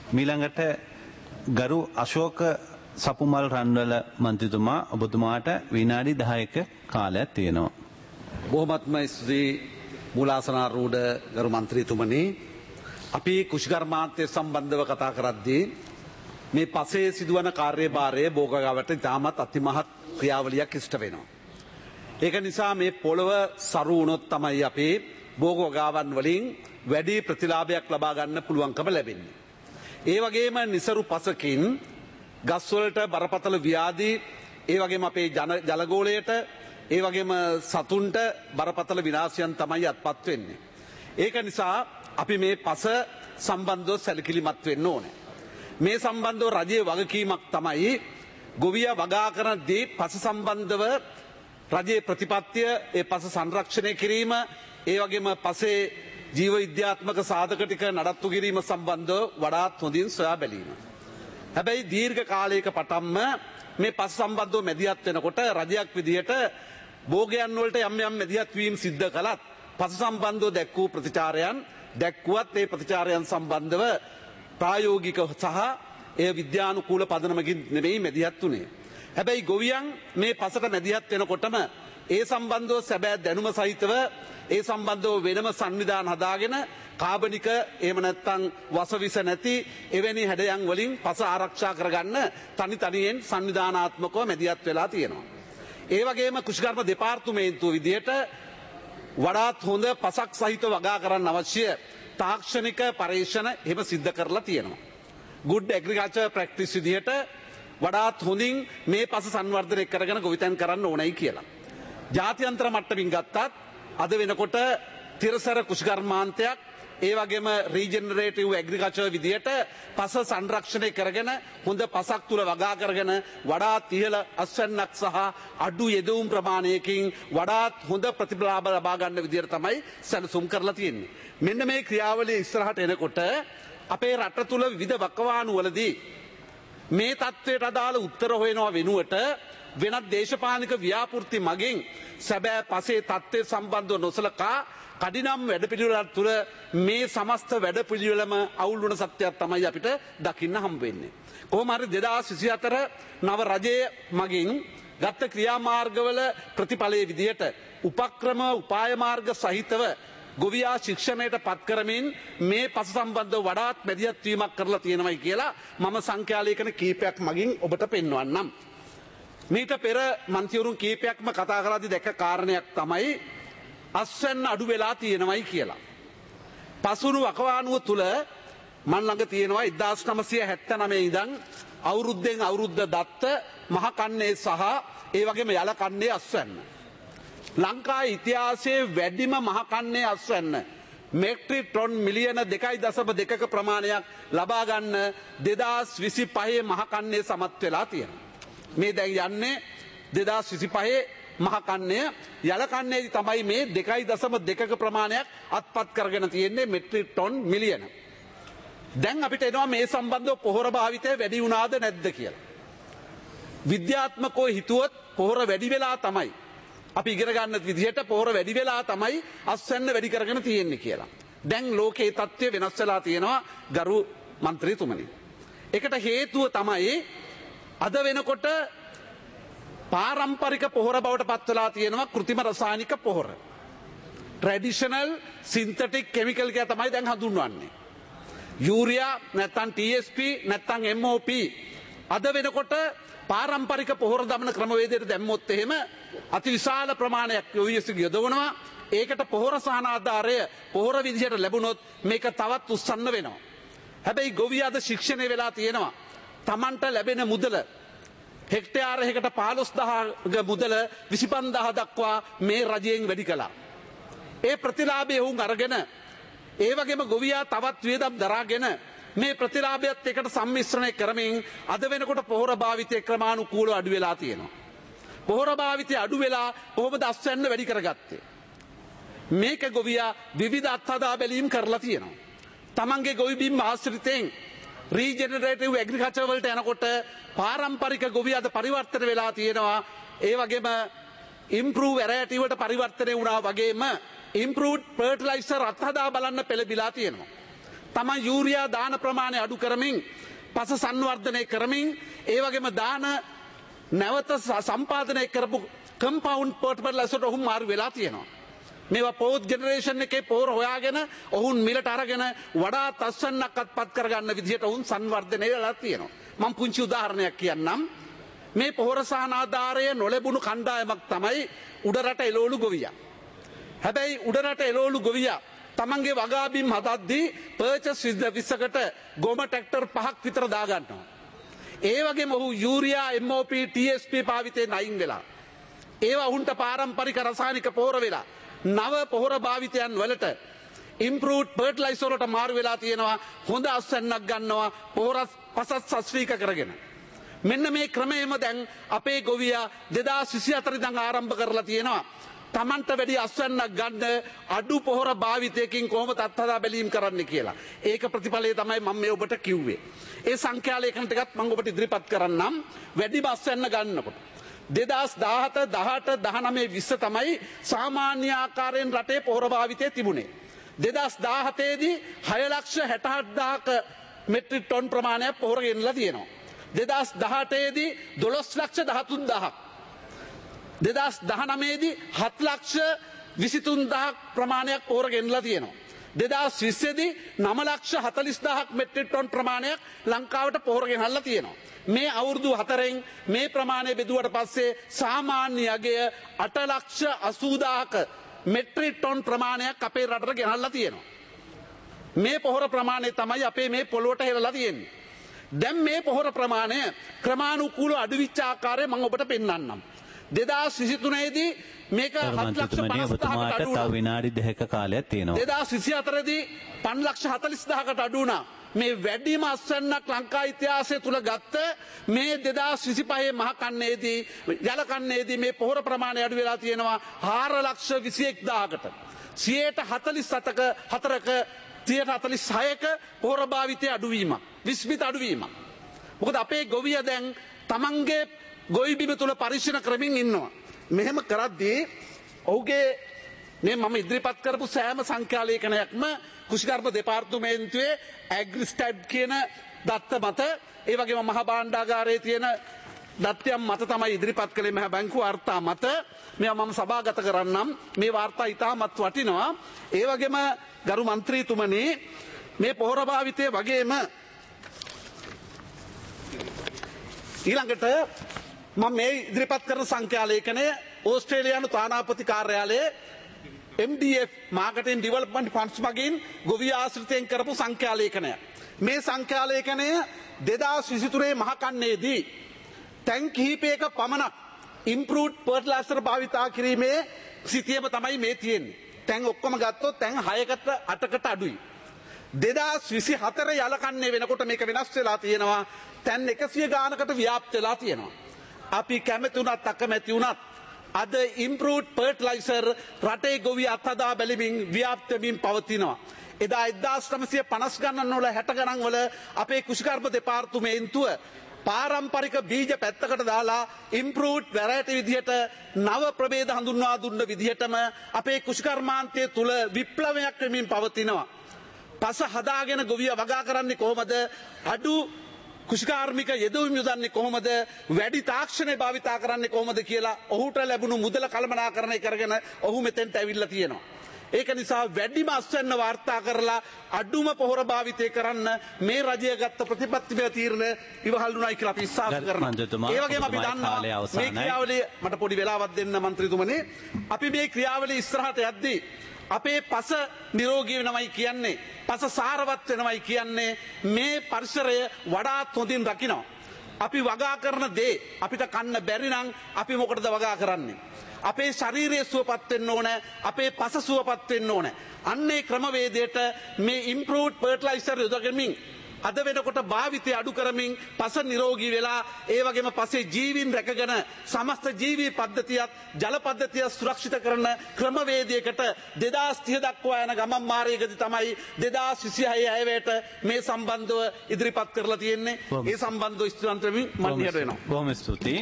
මීළඟට ගරු අශෝක සපුමල් රන්වල මන්ත්‍රීතුමා ඔබතුමාට විනාඩි 10ක කාලයක් තියෙනවා. බොහොමත්ම ස්තුතියි මූලාසනාරූඪ ගරු මන්ත්‍රීතුමනි. අපි කුෂිකර්මාන්තය සම්බන්ධව කතා කරද්දී මේ පසේ සිදුවන කාර්යභාරය බෝගගාවට ඉතාමත් අතිමහත් ක්‍රියාවලියක් ඉෂ්ට වෙනවා. ඒක නිසා මේ පොළව සරු වුණොත් තමයි අපේ බෝගගාවන් වලින් වැඩි ප්‍රතිලාභයක් ලබා ගන්න පුළුවන්කම ලැබෙන්නේ. ඒ වගේම නිසරු පසකින් ගස්වලට බරපතල ව්‍යාධි, ඒ වගේම අපේ ජලගෝලයට, ඒ වගේම සතුන්ට බරපතල විනාශයන් තමයි අත්පත් වෙන්නේ. ඒක නිසා අපි මේ පස සම්බන්ධව සැලකිලිමත් වෙන්න ඕනේ. මේ සම්බන්ධව රජයේ වගකීමක් තමයි ගොවියා වගා කරද්දී පස සම්බන්ධව රජයේ ප්‍රතිපත්තිය, ඒ පස සංරක්ෂණය කිරීම, ඒ වගේම පසේ ජීව විද්‍යාත්මක සාධක ටික නඩත්තු කිරීම සම්බන්ධව වඩාත් හොඳින් සොයා බැලීම. හැබැයි දීර්ඝ කාලයක පටන්ම මේ පස සම්බන්ධව මැදිහත් වෙනකොට රජයක් විදිහට භෝගයන් වලට යම් යම් මැදිහත් වීම සිද්ධ කළත් පස සම්බන්ධව දැක්වූ ප්‍රතිචාරයන් දැක්වුවත් ඒ ප්‍රතිචාරයන් සම්බන්ධව ප්‍රායෝගික සහ ඒ විද්‍යානුකූල පදනමකින් නෙමෙයි මැදිහත් වුණේ. හැබැයි ගොවියන් මේ පසට මැදිහත් වෙනකොටම ඒ සම්බන්ධව සැබෑ දැනුම සහිතව ඒ සම්බන්ධව වෙනම සංවිධාන හදාගෙන කාබනික එහෙම නැත්නම් වසවිස නැති එවැනි හැඩයන් වලින් පස ආරක්ෂා කරගන්න තනියෙන් සංවිධානාත්මකව මැදිහත් වෙලා තියෙනවා. ඒ වගේම කෘෂිකර්ම දෙපාර්තමේන්තුව විදිහට වඩාත් හොඳ පසක් සහිත වගා කරන්න අවශ්‍ය තාක්ෂණික පරීක්ෂණ එහෙම සිද්ධ කරලා තියෙනවා. good agriculture practice විදිහට වඩාත් හොඳින් මේ පස සංවර්ධනය කරගෙන ගොවිතැන් කරන්න ඕනයි කියලා. ජාත්‍යන්තර මට්ටමින් ගත්තත් අද වෙනකොට තිරසර කෘෂිකර්මාන්තයක්, ඒ වගේම රීජෙනරේටිව් ඇග්‍රිකල්චර් විදිහට පස සංරක්ෂණය කරගෙන හොඳ පසක් තුල වගා කරගෙන වඩාත් ඉහළ අස්වැන්නක් සහ අඩු යෙදවුම් ප්‍රමාණයකින් වඩාත් හොඳ ප්‍රතිලාභ ලබා ගන්න විදිහට තමයි සැලසුම් කරලා තියෙන්නේ. මෙන්න මේ ක්‍රියාවලිය ඉස්සරහට එනකොට අපේ රට තුල විවිධ වකවානු වලදී මේ තත්ත්වයට අදාළ උත්තර හොයනවා වෙනුවට වෙනත් දේශපාලනික ව්‍යාපෘති මගින් සැබෑ පසේ තත්ත්වය සම්බන්ධව නොසලකා කඩිනම් වැඩපිළිවෙලක් තුළ මේ සමස්ත වැඩපිළිවෙලම අවුල් වන සත්‍යයක් තමයි අපිට දකින්න හම්බ වෙන්නේ. කොහොම හරි 2024 නව රජයේ මගින් ගත්ත ක්‍රියාමාර්ගවල ප්‍රතිඵලයේ විදිහට උපක්‍රම උපාය මාර්ග සහිතව ගොවියා ශික්ෂණයට පත් කරමින් මේ පස සම්බන්ධව වඩාත් මැදිහත් වීමක් කරලා තියෙනවයි කියලා මම සංඛ්‍යාලේඛන කීපයක් මගින් ඔබට පෙන්වන්නම්. මීට පෙර මන්ත්‍රීවරුන් කීපයක්ම කතා කරද්දී දැක්ක කාරණයක් තමයි අස්වැන්න අඩු වෙලා තියෙනවයි කියලා. පසුණු වකවානුව තුල මන් ළඟ තියෙනවා 1979 ඉඳන් අවුරුද්දෙන් අවුරුද්ද දත්ත මහ කන්නේ සහ ඒ වගේම යල කන්නේ අස්වැන්න. ලංකාවේ ඉතිහාසයේ වැඩිම මහ කන්නේ අස්වැන්න මෙට්‍රික් ටොන් මිලියන 2.2ක ප්‍රමාණයක් ලබා ගන්න 2025 මහ කන්නේ සමත් වෙලා තියෙනවා. මේ දැන් යන්නේ 2025 මහ කන්නය. යල කන්නේදී තමයි මේ 2.2ක ප්‍රමාණයක් අත්පත් කරගෙන තියෙන්නේ මෙට්‍රික් ටොන් මිලියන. දැන් අපිට එනවා මේ සම්බන්ධව පොහොර භාවිතය වැඩි වුණාද නැද්ද කියලා. විද්‍යාත්මකව හිතුවොත් පොහොර වැඩි වෙලා තමයි. අපි ඉගෙන ගන්න විදිහට පොහොර වැඩි වෙලා තමයි අස්වැන්න වැඩි කරගෙන තියෙන්නේ කියලා. දැන් ලෝකේ තත්ත්වය වෙනස් වෙලා තියෙනවා ගරු මන්ත්‍රීතුමනි. ඒකට හේතුව තමයි අද වෙනකොට පාරම්පරික පොහොර බවට පත් වෙලා තියෙනවා කෘත්‍රිම රසායනික පොහොර. ට්‍රැඩිෂනල් සින්තටික් කෙමිකල් කියලා තමයි දැන් හඳුන්වන්නේ. යූරියා නැත්නම් TSP නැත්නම් MOP අද වෙනකොට පාරම්පරික පොහොර දමන ක්‍රමවේදයට දැම්මොත් එහෙම අතිවිශාල ප්‍රමාණයක් යොදවනවා. ඒකට පොහොර සහන ආධාරය පොහොර විදිහට ලැබුණොත් මේක තවත් උස්සන්න වෙනවා. හැබැයි ගොවියාද ශික්ෂණය වෙලා තියෙනවා. Tamanට ලැබෙන මුදල හෙක්ටයාරයකට 15000 මුදල 25000 දක්වා මේ රජයෙන් වැඩි කළා. ඒ ප්‍රතිලාභය වුන් අරගෙන ඒ වගේම ගොවියා තවත් වියදම් දරාගෙන මේ ප්‍රතිලාභයත් එකට සම්මිශ්‍රණය කරමින් අද වෙනකොට පොහොර භාවිතය ක්‍රමානුකූලව අඩු වෙලා තියෙනවා. පොහොර භාවිතය අඩු වෙලා කොහොමද අස්වැන්න වැඩි කරගත්තේ? මේක ගොවියා විවිධ අත්හදා බැලීම් කරලා තියෙනවා. තමන්ගේ ගොවි බිම් ආශ්‍රිතයෙන් රීජෙනරේටිව් ඇග්‍රිකල්චර් වලට යනකොට පාරම්පරික ගොවියාද පරිවර්තන වෙලා තියෙනවා. ඒ වගේම ඉම්ප්‍රූව් වැරයිටි වලට පරිවර්තනය වුණා වගේම ඉම්ප්‍රූව්ඩ් ෆර්ටිලයිසර් අත්හදා බලන්න පෙළඹිලා තියෙනවා. තමන් යූරියා දාන ප්‍රමාණය අඩු කරමින් පස සංවර්ධනය කරමින් ඒ වගේම දාන නැවත සම්පාදනය කරපු කම්පවුන්ඩ් ෆර්ටිලයිසර්ට ඔහු මාරු වෙලා තියෙනවා. මේවා පෝත් ජෙනරේෂන් එකේ පෝර හොයාගෙන ඔවුන් මිලට අරගෙන වඩා තස්සන්නක්වත් පත් කරගන්න විදිහට ඔවුන් සංවර්ධනය වෙලා තියෙනවා. මම පුංචි උදාහරණයක් කියන්නම්. මේ පොහොර සහනාධාරය නොලැබුණු කණ්ඩායමක් තමයි උඩරට එළවලු ගොවියා. හැබැයි උඩරට එළවලු ගොවියා තමන්ගේ වගාබිම් හදද්දී පර්චස් 20කට ගොම ට්‍රැක්ටර් 5ක් විතර දාගන්නවා. ඒ වගේම ඔහු යූරියා MOP TSP භාවිතයෙන් අයින් වෙලා ඒවා උන්ට පාරම්පරික රසායනික පොහොර වෙලා නව පොහොර භාවිතයන් වලට ඉම්ප්‍රූව්ඩ් ෆර්ටිලයිසර් වලට මාරු වෙලා තියෙනවා. හොඳ අස්වැන්නක් ගන්නවා පොහොර පසත් සස්ත්‍රීක කරගෙන. මෙන්න මේ ක්‍රමයේම දැන් අපේ ගොවියා 2024 ඉඳන් ආරම්භ කරලා තියෙනවා. තමන්ට වැඩි අස්වැන්නක් ගන්න අඩු පොහොර භාවිතයකින් කොහොමද අත්හදා බැලීම් කරන්න කියලා. ඒක ප්‍රතිඵලය තමයි මම මේ ඔබට කිව්වේ. ඒ සංඛ්‍යාලේඛන ටිකත් මම ඔබට ඉදිරිපත් කරන්නම්. වැඩිම අස්වැන්න ගන්නකොට 2017 18 19 20 තමයි සාමාන්‍ය ආකාරයෙන් රටේ පොහොර භාවිතය තිබුණේ. 2017 දී 6,68,000ක මෙට්‍රික් ටොන් ප්‍රමාණයක් පොහොර ගෙනලා තියෙනවා. 2018 දී 12,13,000ක් 2019 දී 7,23,000ක් ප්‍රමාණයක් පොහොර ගෙනලා තියෙනවා. 2020 දී 9,40,000ක් මෙට්‍රික් ටොන් ප්‍රමාණයක් ලංකාවට පොහොර ගෙනල්ලා තියෙනවා. මේ අවුරුදු 4න් මේ ප්‍රමාණය බෙදුවට පස්සේ සාමාන්‍ය අගය 8,80,000ක මෙට්‍රික් ටොන් ප්‍රමාණයක් අපේ රටට ගෙනල්ලා තියෙනවා. මේ පොහොර ප්‍රමාණය තමයි අපේ මේ පොළොවට හෙළලා තියෙන්නේ. දැන් මේ පොහොර ප්‍රමාණය ක්‍රමානුකූලව අඩු වෙච්ච ආකාරය මම ඔබට පෙන්වන්නම්. 2023 දී මේක 7,50,000කට අඩු වුණා. තව විනාඩි 2ක කාලයක් තියෙනවා. 2024 දී 5,40,000කට අඩු වුණා. මේ වැඩිම අස්වැන්නක් ලංකා ඉතිහාසය තුල ගත්ත මේ 2025 මහ කන්නේදී ජල කන්නේදී මේ පොහොර ප්‍රමාණය අඩු වෙලා තියෙනවා 4,21,000කට. 47%ක 46ක පොහොර භාවිතය අඩුවීමක්. විස්මිත අඩුවීමක්. මොකද අපේ ගොවියා දැන් තමන්ගේ ගොවි බිම තුල පරිශන ක්‍රමින් ඉන්නවා. මෙහෙම කරද්දී ඔහුගේ මේ මම ඉදිරිපත් කරපු සෑම සංඛ්‍යාලේඛනයක්ම කෘෂිකර්ම දෙපාර්තමේන්තුවේ ඇග්‍රිස්ටැඩ් කියන දත්ත මත ඒ වගේම මහා භාණ්ඩාගාරයේ තියෙන දත්තයන් මත තමයි ඉදිරිපත් කළේ. මහ බැංකුව වාර්තා මත මේවා මම සභාගත කරන්නම්. මේ වාර්තා ඉතාමත් වටිනවා. ඒ වගේම ගරු මන්ත්‍රීතුමනි මේ පොහොර භාවිතයේ වගේම ඊළඟට මම මේ ඉදිරිපත් කරන සංඛ්‍යාලේඛනය ඕස්ට්‍රේලියානු තානාපති කාර්යාලයේ MDF මාකටින් ඩෙවලොප්මන්ට් ෆන්ඩ්ස් මගින් ගොවි ආශ්‍රිතයෙන් කරපු සංඛ්‍යාලේඛනය. මේ සංඛ්‍යාලේඛනය 2023 මහ කන්නේදී තැන් කිහිපයක පමණක් ඉම්ප්‍රූව්ඩ් ෆර්ටිලයිසර් භාවිතා කිරීමේ සිතියම තමයි මේ තියෙන්නේ. තැන් ඔක්කොම ගත්තොත් තැන් 6කට 8කට අඩුයි. 2024 යල කන්නේ වෙනකොට මේක වෙනස් වෙලා තියෙනවා. තැන් 100 ගානකට ව්‍යාප්ත වෙලා තියෙනවා. අපි කැමති උනත් අකමැති උනත් අද ඉම්ප්‍රූව්ඩ් ෆර්ටිලයිසර් රටේ ගොවි අත්හදා බැලීමෙන් ව්‍යාප්ත වෙමින් පවතිනවා. එදා 1950 ගණන් වල 60 ගණන් වල අපේ කෘෂිකර්ම දෙපාර්තමේන්තුව පාරම්පරික බීජ පැත්තකට දාලා ඉම්ප්‍රූව්ඩ් වැරයිටි විදිහට නව ප්‍රභේද හඳුන්වා දුන්න විදිහටම අපේ කෘෂිකර්මාන්තය තුල විප්ලවයක් වෙමින් පවතිනවා. පස හදාගෙන ගොවිය වගා කරන්නේ කොහොමද? අඩු කෘෂිකාර්මික යෙදවීම යොදන්නේ කොහොමද? වැඩි තාක්ෂණය භාවිතා කරන්නේ කොහොමද කියලා ඔහුට ලැබුණු මුදල කළමනාකරණය කරගෙන ඔහු මෙතෙන්ට ඇවිල්ලා තියෙනවා. ඒක නිසා වැඩිම අස්වැන්න වාර්තා කරලා අඩුම පොහොර භාවිතය කරන්න මේ රජය ගත්ත ප්‍රතිපත්තිමය තීරණ ඉවහල්ුණයි කියලා අපි විශ්වාස කරනවා. ඒ වගේම අපි දන්නවා මේ ක්‍රියාවලිය මට පොඩි වෙලාවක් දෙන්න මන්ත්‍රීතුමනි. අපි මේ ක්‍රියාවලිය ඉස්සරහට යද්දී අපේ පස නිරෝගී වෙනවයි කියන්නේ, පස සාරවත් වෙනවයි කියන්නේ මේ පරිසරය වඩාත් හොඳින් රකින්න. අපි වගා කරන දේ අපිට කන්න බැරි නම් අපි මොකටද වගා කරන්නේ? අපේ ශරීරය සුවපත් වෙන්න ඕන, අපේ පස සුවපත් වෙන්න ඕන. අන්නේ ක්‍රමවේදයට මේ ඉම්ප්‍රූව්ඩ් ෆර්ටිලයිසර් යොදගමින් අද වෙනකොට භාවිතය අඩු කරමින් පස නිරෝගී වෙලා ඒ වගේම පසේ ජීවීන් රැකගෙන සමස්ත ජීවී පද්ධතියත් ජල පද්ධතියත් සුරක්ෂිත කරන ක්‍රමවේදයකට 2030 දක්වා යන ගමන් මාර්ගයකදී තමයි 2026 අයවැයට මේ සම්බන්ධව ඉදිරිපත් කරලා තියෙන්නේ. ඒ සම්බන්ධව ස්තුතිවන්ත වෙමින් මම නිහඬ වෙනවා. බොහොම ස්තුතියි.